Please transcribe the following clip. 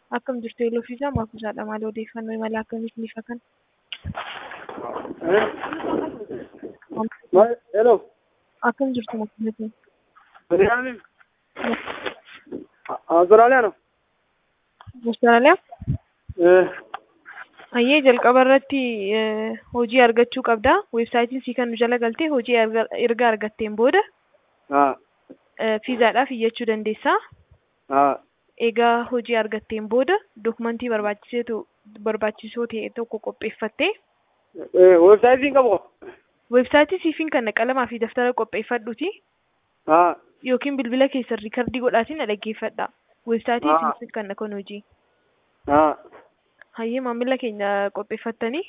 Akkam jirtu Eeloo fi Zaamaa kuusaadha. Maal odeeffannoo imala akkamiitiin ifa kan? Hello. Akkam jirtu Moktaar? Bariyaami. Australiano. Austraaliyaa? Hayyee jalqaba irratti hojii argachuu qabda. Weebsaayitiin sii kan nu jala galtee hojii erga argatteen booda fiizaadhaaf iyyachuu dandeessa. Egaa hojii argatteen booda dokumentii barbaachisoo ta'e tokko qopheeffattee. Weebsaayitiin qabu. Weebsaayitii siifiin kan qalamaa fi daftara qopheeffadhuuti. Yookiin bilbila keessan riikardii godhaatiin dhaggeeffadha. Weebsaayitii siifiin kan hojii. Hayyee maamila keenya qopheeffattanii.